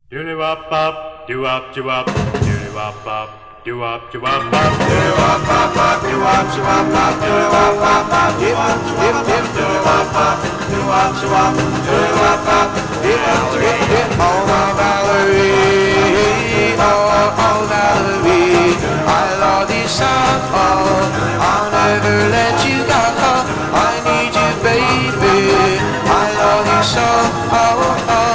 Do wop bop, do wop do wop, do wop bop, do wop do wop bop, do wop bop bop, do wop do wop bop, do wop bop bop, do wop do wop bop, do wop bop, do wop do wop, do wop bop, do wop oh my Valerie, oh Valerie, I love this song, oh, I'll never let you go, I need you baby, I love you so, oh, oh.